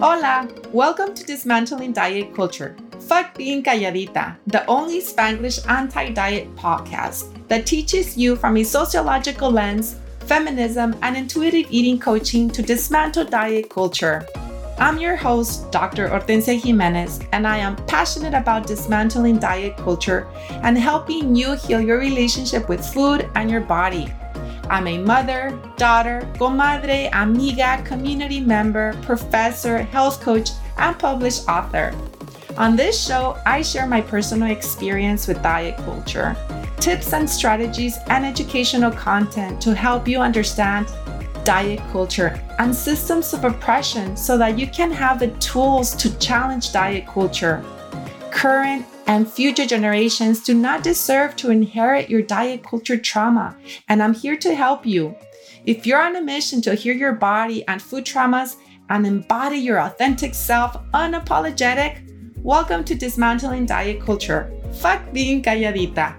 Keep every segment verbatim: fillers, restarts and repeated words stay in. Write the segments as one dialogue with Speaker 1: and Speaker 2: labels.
Speaker 1: Hola! Welcome to Dismantling Diet Culture. Fuck being calladita, the only Spanglish anti-diet podcast that teaches you from a sociological lens, feminism, and intuitive eating coaching to dismantle diet culture. I'm your host, Doctor Hortensia Jimenez, and I am passionate about dismantling diet culture and helping you heal your relationship with food and your body. I'm a mother, daughter, comadre, amiga, community member, professor, health coach, and published author. On this show, I share my personal experience with diet culture, tips and strategies, and educational content to help you understand diet culture and systems of oppression so that you can have the tools to challenge diet culture. Current and future generations do not deserve to inherit your diet culture trauma, and I'm here to help you. If you're on a mission to heal your body and food traumas and embody your authentic self unapologetic, welcome to Dismantling Diet Culture. Fuck being calladita.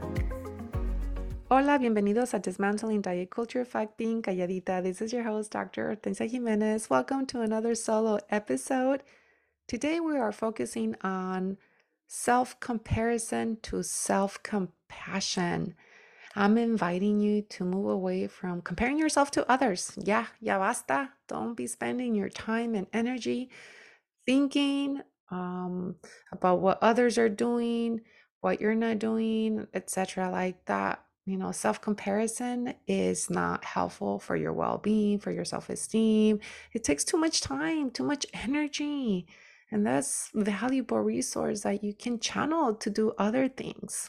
Speaker 1: Hola, bienvenidos a Dismantling Diet Culture, Fuck being calladita. This is your host, Doctor Hortensia Jimenez. Welcome to another solo episode. Today we are focusing on self-comparison to self-compassion. I'm inviting you to move away from comparing yourself to others. Yeah, ya basta. Don't be spending your time and energy thinking um, about what others are doing, what you're not doing, et cetera. Like that. You know, self-comparison is not helpful for your well-being, for your self-esteem. It takes too much time, too much energy. And that's a valuable resource that you can channel to do other things.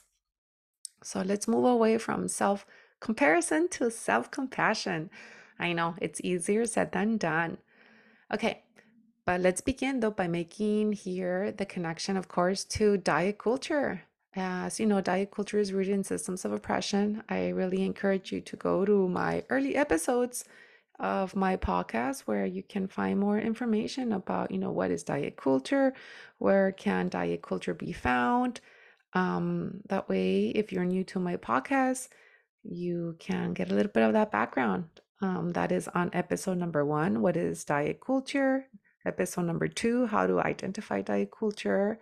Speaker 1: So let's move away from self-comparison to self-compassion. I know it's easier said than done. Okay, but let's begin though by making here the connection, of course, to diet culture. As you know, diet culture is rooted in systems of oppression. I really encourage you to go to my early episodes of my podcast where you can find more information about, you know, what is diet culture, where can diet culture be found. Um, that way, if you're new to my podcast, you can get a little bit of that background. Um, that is on episode number one, what is diet culture? Episode number two, how to identify diet culture,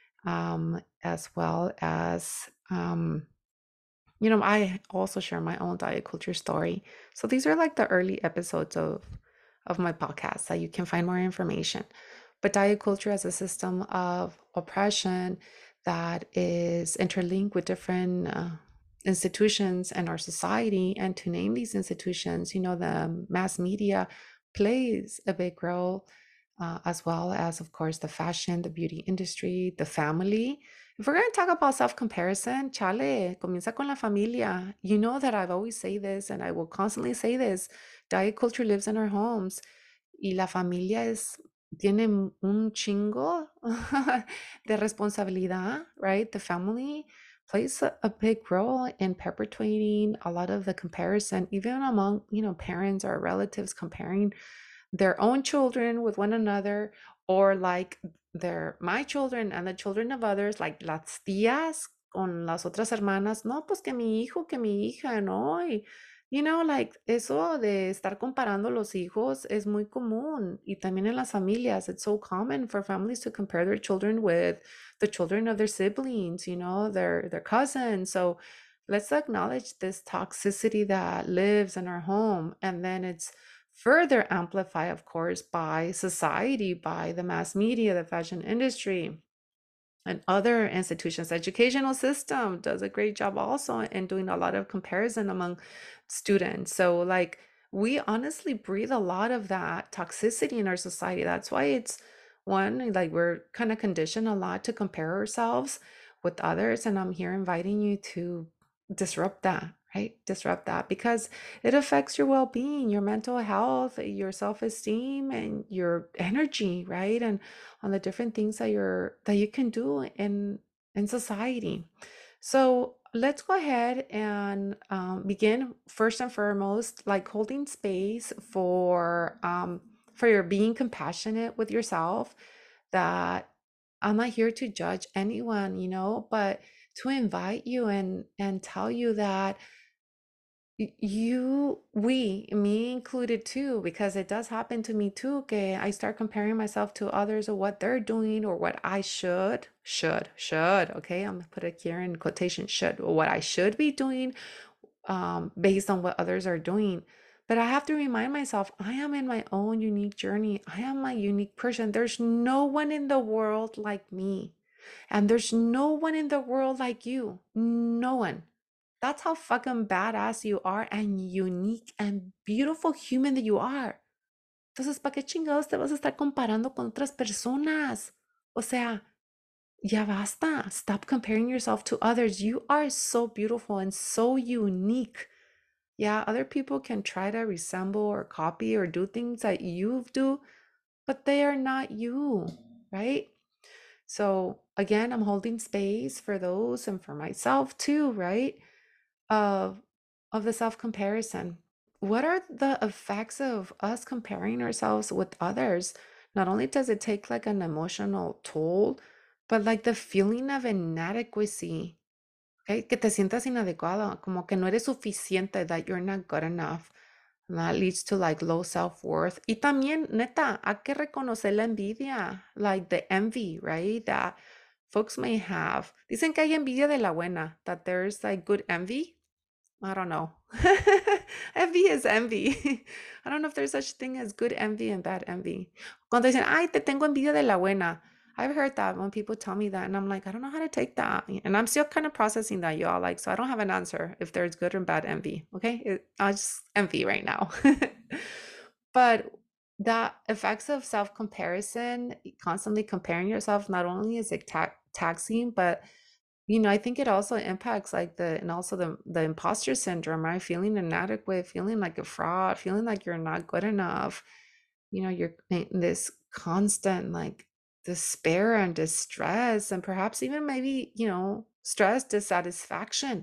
Speaker 1: um, as well as um, you know, I also share my own diet culture story. So these are like the early episodes of of my podcast that you can find more information. But diet culture as a system of oppression that is interlinked with different uh, institutions in our society. And to name these institutions, you know, the mass media plays a big role, uh, as well as, of course, the fashion, the beauty industry, the family. If we're going to talk about self-comparison, chale, comienza con la familia. You know that I've always say this and I will constantly say this. Diet culture lives in our homes. Y la familia es, tiene un chingo de responsabilidad, right? The family plays a, a big role in perpetuating a lot of the comparison, even among, you know, parents or relatives comparing their own children with one another, or like their my children and the children of others, like las tías con las otras hermanas. No, pues que mi hijo, que mi hija, no. Y, you know, like eso de estar comparando los hijos es muy común. Y también en las familias, it's so common for families to compare their children with the children of their siblings, you know, their their cousins. So let's acknowledge this toxicity that lives in our home, and then it's further amplified, of course, by society, by the mass media, the fashion industry, and other institutions. The educational system does a great job also in doing a lot of comparison among students. So like we honestly breathe a lot of that toxicity in our society. That's why it's one, like we're kind of conditioned a lot to compare ourselves with others. And I'm here inviting you to disrupt that, right? Disrupt that because it affects your well-being, your mental health, your self-esteem, and your energy, right? And on the different things that you're that you can do in in society. So let's go ahead and um, begin first and foremost, like holding space for um, for your being compassionate with yourself. That I'm not here to judge anyone, you know, but to invite you and and tell you that Y- You, we, me included too, because it does happen to me too. Okay, I start comparing myself to others or what they're doing or what I should, should, should. Okay, I'm gonna put it here in quotation, should, or what I should be doing, um, based on what others are doing. But I have to remind myself, I am in my own unique journey. I am my unique person. There's no one in the world like me, and there's no one in the world like you. No one. That's how fucking badass you are and unique and beautiful human that you are. Entonces, ¿para qué chingados te vas a estar comparando con otras personas? O sea, ya basta. Stop comparing yourself to others. You are so beautiful and so unique. Yeah, other people can try to resemble or copy or do things that you do, but they are not you, right? So, again, I'm holding space for those and for myself too, right? of of the self-comparison. What are the effects of us comparing ourselves with others? Not only does it take like an emotional toll, but like the feeling of inadequacy, okay? Que te sientas inadecuado, como que no eres suficiente, that you're not good enough. And that leads to like low self-worth. Y también, neta, hay que reconocer la envidia, like the envy, right? That folks may have. Dicen que hay envidia de la buena, that there's like good envy. I don't know. Envy is envy. I don't know if there's such thing as good envy and bad envy. Cuando dicen, ay, te tengo envidia de la buena. I've heard that when people tell me that, and I'm like, I don't know how to take that. And I'm still kind of processing that, y'all. Like, so I don't have an answer if there's good or bad envy. Okay. It, I just envy right now. But the effects of self comparison, constantly comparing yourself, not only is it ta- taxing, but you know, I think it also impacts like the and also the the imposter syndrome, right? Feeling inadequate, feeling like a fraud, feeling like you're not good enough. You know, you're in this constant like despair and distress, and perhaps even maybe, you know, stress, dissatisfaction.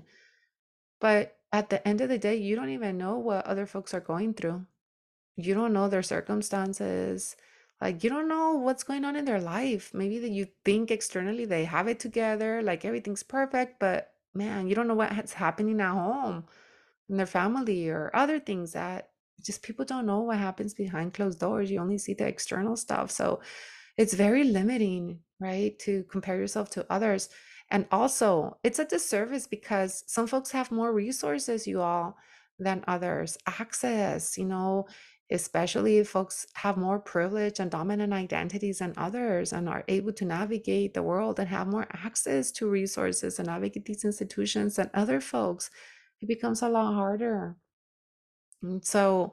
Speaker 1: But at the end of the day, you don't even know what other folks are going through. You don't know their circumstances. Like you don't know what's going on in their life. Maybe that you think externally they have it together, like everything's perfect, but man, you don't know what's happening at home in their family or other things that just people don't know what happens behind closed doors. You only see the external stuff. So it's very limiting, right, to compare yourself to others. And also, it's a disservice because some folks have more resources, you all, than others. Access, you know, especially if folks have more privilege and dominant identities than others and are able to navigate the world and have more access to resources and navigate these institutions than other folks, it becomes a lot harder. And so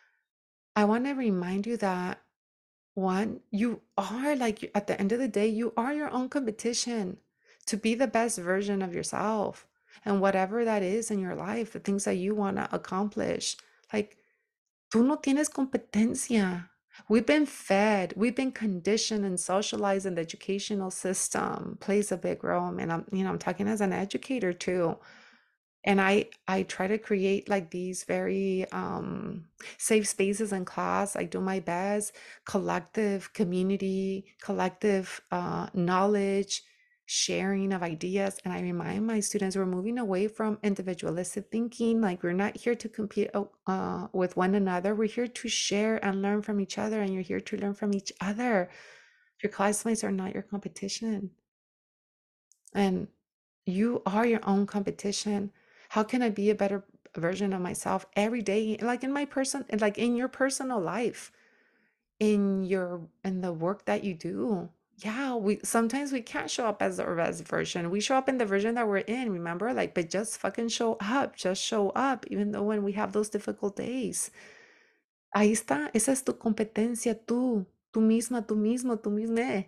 Speaker 1: I want to remind you that one, you are like, at the end of the day, you are your own competition to be the best version of yourself. And whatever that is in your life, the things that you want to accomplish, like, tú no tienes competencia. We've been fed, we've been conditioned and socialized, and the educational system plays a big role. And I'm, you know, I'm talking as an educator too. And I I try to create like these very um, safe spaces in class. I do my best, collective community, collective uh, knowledge, sharing of ideas. And I remind my students we're moving away from individualistic thinking. Like we're not here to compete uh, with one another. We're here to share and learn from each other. And you're here to learn from each other. Your classmates are not your competition. And you are your own competition. How can I be a better version of myself every day? Like in my person, like in your personal life, in your in the work that you do. Yeah, we sometimes we can't show up as our best version. We show up in the version that we're in, remember? Like, but just fucking show up, just show up, even though when we have those difficult days. Ahí está, esa es tu competencia, tú, tú misma, tú mismo, tú misma.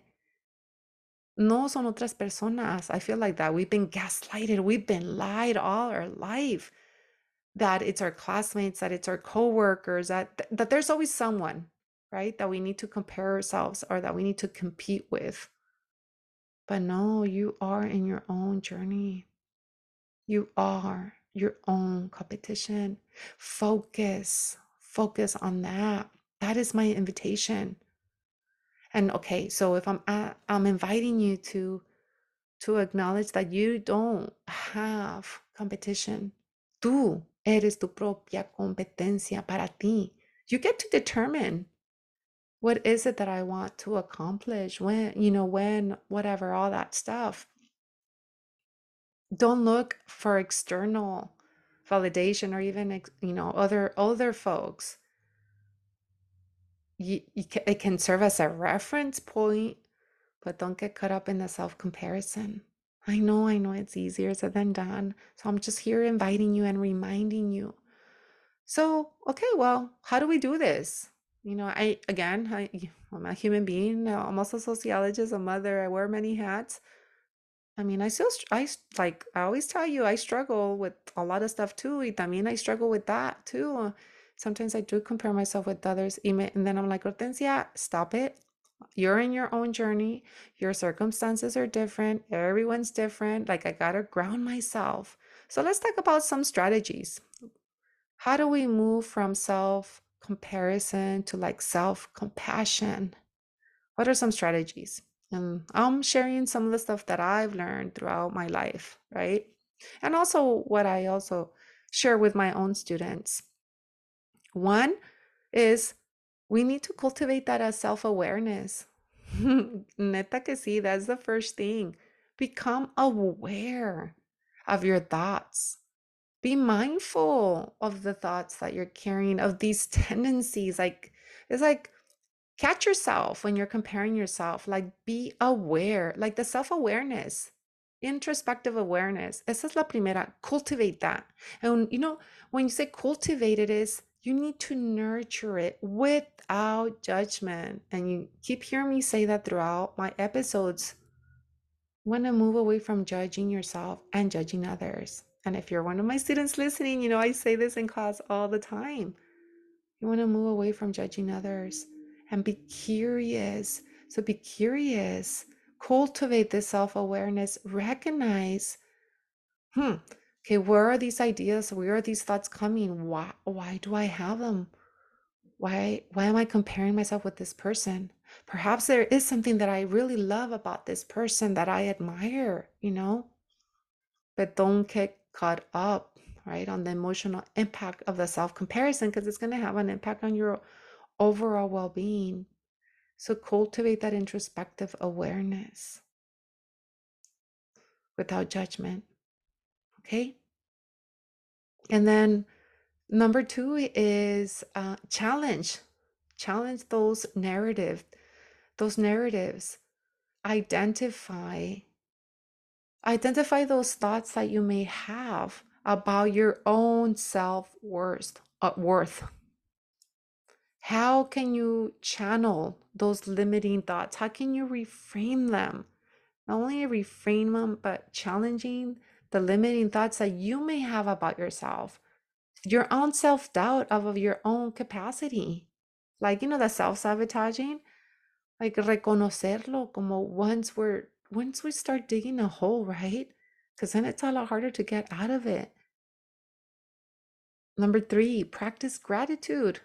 Speaker 1: No son otras personas. I feel like that we've been gaslighted, we've been lied all our life that it's our classmates, that it's our coworkers, that that there's always someone, right, that we need to compare ourselves or that we need to compete with. But no, you are in your own journey. You are your own competition. Focus, focus on that. That is my invitation. And okay, so if I'm uh, I'm inviting you to to acknowledge that you don't have competition. Tú, Eres tu propia competencia para ti. You get to determine what is it that I want to accomplish, when, you know, when, whatever, all that stuff. Don't look for external validation or even, you know, other other folks. You, you ca- it can serve as a reference point, but don't get caught up in the self comparison. I know, I know it's easier said than done. So I'm just here inviting you and reminding you. So, okay, well, how do we do this? You know, I, again, I, I'm a human being. uh, I'm also a sociologist, a mother. I wear many hats. I mean, I still, str- I s- like, I always tell you, I struggle with a lot of stuff too. Y también I struggle with that too. Uh, Sometimes I do compare myself with others. y me- And then I'm like, Hortensia, stop it. You're in your own journey. Your circumstances are different. Everyone's different. Like, I gotta ground myself. So let's talk about some strategies. How do we move from self comparison to like self compassion? What are some strategies? And I'm sharing some of the stuff that I've learned throughout my life, right? And also what I also share with my own students. One is we need to cultivate that as self awareness. Neta que sí, that's the first thing. Become aware of your thoughts. Be mindful of the thoughts that you're carrying, of these tendencies. Like, it's like catch yourself when you're comparing yourself. Like, be aware, like the self awareness, introspective awareness. Esa es la primera. Cultivate that. And, you know, when you say cultivate it, is you need to nurture it without judgment. And you keep hearing me say that throughout my episodes. Want to move away from judging yourself and judging others. And if you're one of my students listening, you know, I say this in class all the time. You want to move away from judging others and be curious. So be curious, cultivate this self awareness, recognize, hmm, okay, where are these ideas? Where are these thoughts coming? Why, why do I have them? Why, why am I comparing myself with this person? Perhaps there is something that I really love about this person that I admire, you know, but don't get caught up, right, on the emotional impact of the self comparison because it's going to have an impact on your overall well being. So cultivate that introspective awareness without judgment. Okay. And then number two is uh, challenge, challenge those narrative, those narratives. Identify, identify those thoughts that you may have about your own self worth. Uh, worth. How can you channel those limiting thoughts? How can you reframe them? Not only reframe them, but challenging the limiting thoughts that you may have about yourself, your own self doubt of your own capacity. Like, you know, the self sabotaging, like reconocerlo como once we're, once we start digging a hole, right? Because then it's a lot harder to get out of it. Number three, practice gratitude.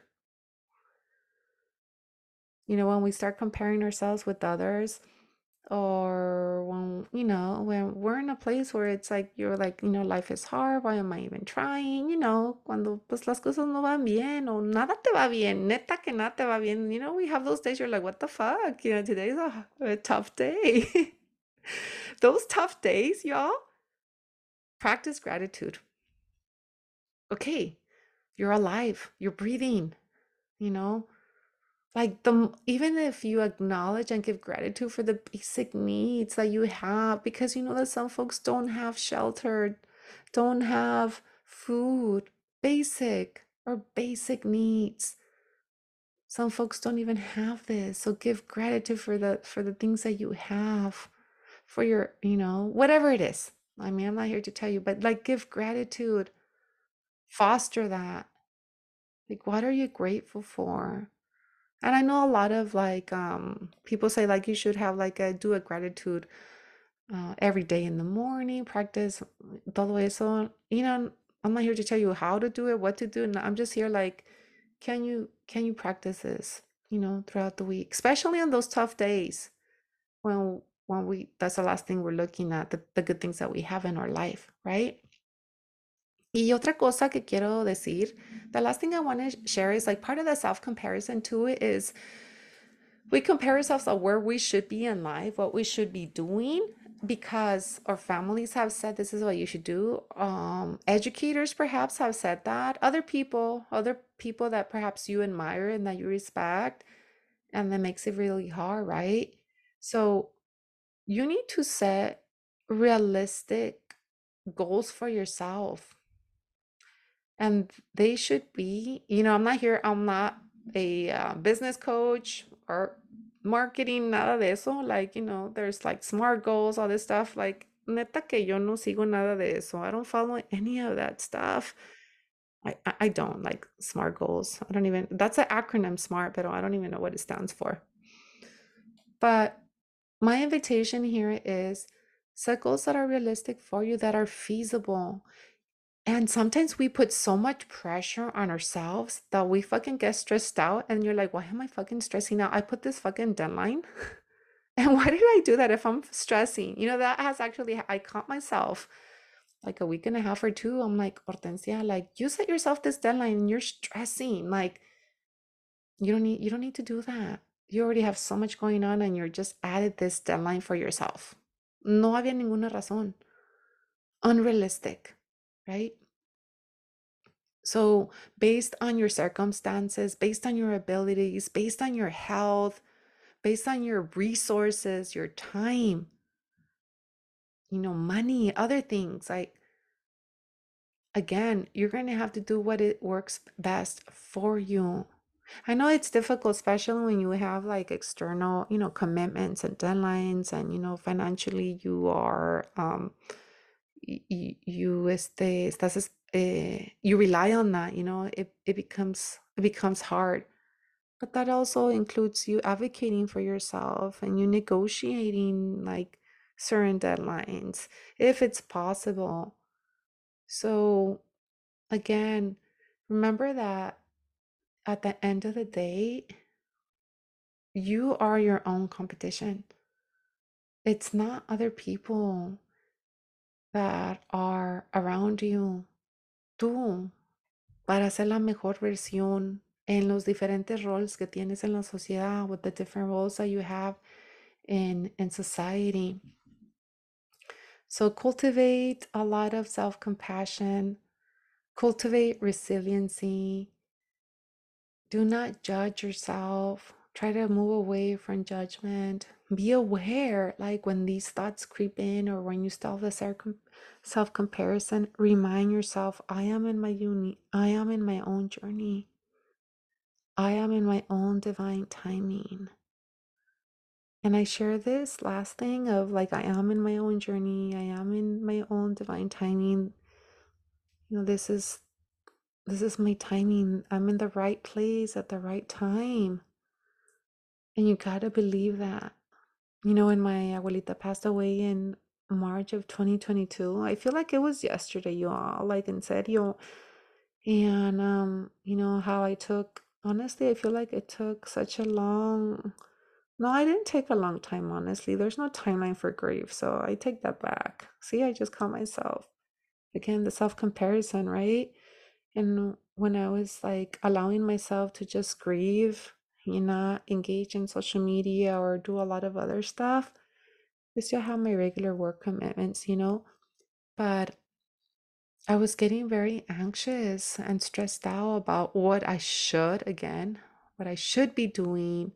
Speaker 1: You know, when we start comparing ourselves with others, or when, you know, when we're in a place where it's like you're like, you know, life is hard, why am I even trying? You know, cuando pues las cosas no van bien o nada te va bien, neta que nada te va bien. You know, we have those days you're like, what the fuck? You know, today's a, a tough day. Those tough days, y'all, practice gratitude. Okay, you're alive, you're breathing, you know, like the even if you acknowledge and give gratitude for the basic needs that you have, because you know that some folks don't have shelter, don't have food, basic or basic needs. Some folks don't even have this. So give gratitude for the for the things that you have, for your, you know, whatever it is. I mean, I'm not here to tell you, but like give gratitude, foster that. Like, what are you grateful for? And I know a lot of like um people say like you should have like a do a gratitude uh, every day in the morning, practice todo eso. You know, I'm not here to tell you how to do it, what to do. And I'm just here like, can you can you practice this, you know, throughout the week, especially on those tough days when when we that's the last thing we're looking at, the, the good things that we have in our life, right? Y otra cosa que quiero decir, the last thing I want to share is like part of the self comparison too is we compare ourselves on where we should be in life, what we should be doing, because our families have said this is what you should do. Um, educators perhaps have said that. Other people, other people that perhaps you admire and that you respect, and that makes it really hard, right? So you need to set realistic goals for yourself. And they should be, you know, I'm not here, I'm not a uh, business coach or marketing, nada de eso. Like, you know, there's like SMART goals, all this stuff. Like, neta que yo no sigo nada de eso. I don't follow any of that stuff. I, I I don't like SMART goals. I don't even, that's an acronym SMART, but I don't even know what it stands for. But my invitation here is set goals that are realistic for you, that are feasible. And sometimes we put so much pressure on ourselves that we fucking get stressed out. And you're like, why am I fucking stressing out? I put this fucking deadline. And why did I do that if I'm stressing? You know, that has actually, I caught myself like a week and a half or two. I'm like, Hortensia, like you set yourself this deadline and you're stressing. Like, you don't need, you don't need to do that. You already have so much going on and you're just added this deadline for yourself. No había ninguna razón. Unrealistic, right? So, based on your circumstances, based on your abilities, based on your health, based on your resources, your time, you know, money, other things, like again, you're going to have to do what it works best for you. I know it's difficult, especially when you have like external, you know, commitments and deadlines, and you know, financially you are um y- you este estás es- eh, you rely on that, you know, it, it becomes it becomes hard. But that also includes you advocating for yourself and you negotiating like certain deadlines if it's possible. So again, remember that at the end of the day, you are your own competition. It's not other people that are around you. Tú, para ser la mejor versión en los diferentes roles que tienes en la sociedad, with the different roles that you have in in society. So cultivate a lot of self-compassion, cultivate resiliency. Do not judge yourself. Try to move away from judgment. Be aware, like when these thoughts creep in or when you start the self comparison, remind yourself, I am in my uni, I am in my own journey. I am in my own divine timing. And I share this last thing of like, I am in my own journey. I am in my own divine timing. You know, this is this is my timing. I'm in the right place at the right time. And you gotta believe that. You know, when my abuelita passed away in March of twenty twenty-two, I feel like it was yesterday, you all, like in serio. And um, you know, how I took, honestly, I feel like it took such a long, no, I didn't take a long time, honestly. There's no timeline for grief, so I take that back. See, I just caught myself. Again, the self-comparison, right? And when I was like allowing myself to just grieve, you know, engage in social media or do a lot of other stuff, I still have my regular work commitments, you know, but I was getting very anxious and stressed out about what I should, again, what I should be doing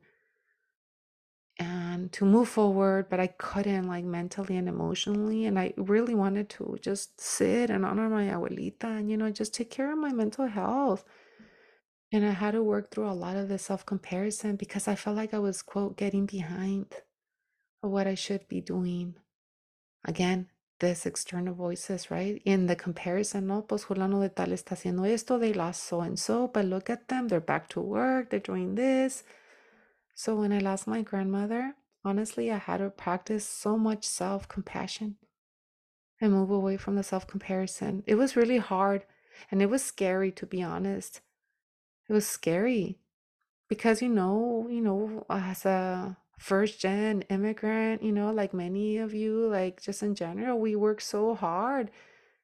Speaker 1: and to move forward, but I couldn't, like mentally and emotionally. And I really wanted to just sit and honor my abuelita and, you know, just take care of my mental health. And I had to work through a lot of the self comparison because I felt like I was, quote, getting behind of what I should be doing. Again, this external voices, right? In the comparison, no, pues fulano de tal está haciendo esto, they lost so and so, but look at them, they're back to work, they're doing this. So when I lost my grandmother, honestly, I had to practice so much self-compassion and move away from the self-comparison. It was really hard and it was scary, to be honest. It was scary because, you know, you know, as a first gen immigrant, you know, like many of you, like just in general, we work so hard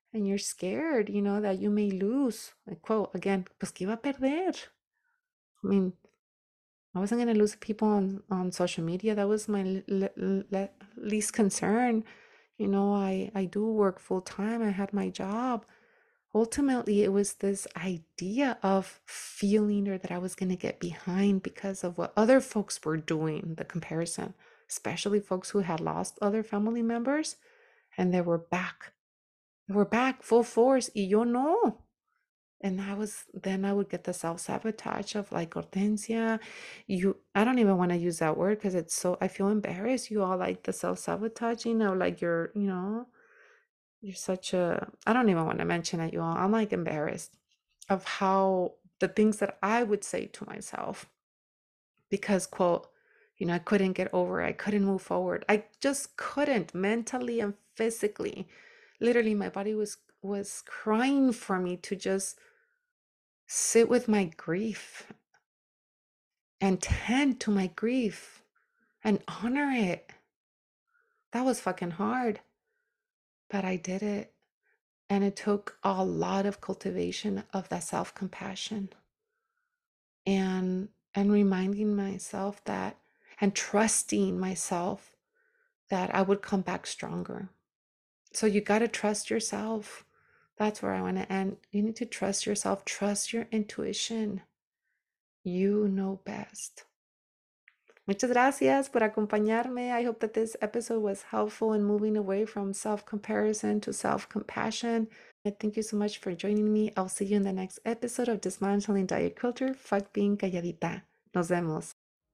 Speaker 2: and you're scared, you know, that you may lose. Like, quote, again, pues que iba a perder. I mean, I wasn't going to lose people on, on social media. That was my le- le- least concern. You know, I, I do work full time. I had my job. Ultimately, it was this idea of feeling or that I was going to get behind because of what other folks were doing, the comparison, especially folks who had lost other family members and they were back. They were back full force. Y yo no. And I was, then I would get the self-sabotage of like, Hortensia, you, I don't even want to use that word because it's so, I feel embarrassed. You all like the self-sabotaging of like you're, you know, you're such a, I don't even want to mention it, you all. I'm like embarrassed of how the things that I would say to myself because, quote, you know, I couldn't get over it. I couldn't move forward. I just couldn't mentally and physically. Literally, my body was was crying for me to just sit with my grief and tend to my grief and honor it. That was fucking hard, but I did it. And it took a lot of cultivation of that self-compassion and and reminding myself that and trusting myself that I would come back stronger. So you got to trust yourself. That's where I want to end. You need to trust yourself, trust your intuition. You know best. Muchas gracias por acompañarme. I hope that this episode was helpful in moving away from self-comparison to self-compassion. And thank you so much for joining me. I'll see you in the next episode of Dismantling Diet Culture. Fuck being calladita. Nos vemos.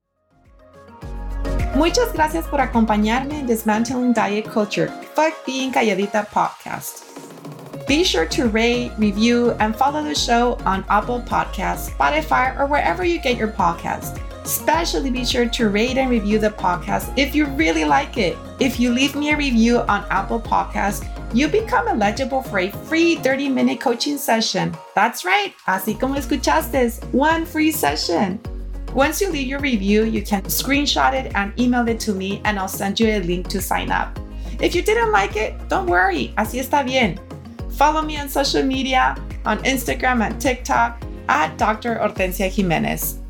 Speaker 1: Muchas gracias por acompañarme en Dismantling Diet Culture, Fuck Being Calladita podcast. Be sure to rate, review, and follow the show on Apple Podcasts, Spotify, or wherever you get your podcasts. Especially be sure to rate and review the podcast if you really like it. If you leave me a review on Apple Podcasts, you become eligible for a free thirty-minute coaching session. That's right, así como escuchaste, one free session. Once you leave your review, you can screenshot it and email it to me, and I'll send you a link to sign up. If you didn't like it, don't worry, así está bien. Follow me on social media, on Instagram and TikTok at Doctor Hortensia Jimenez.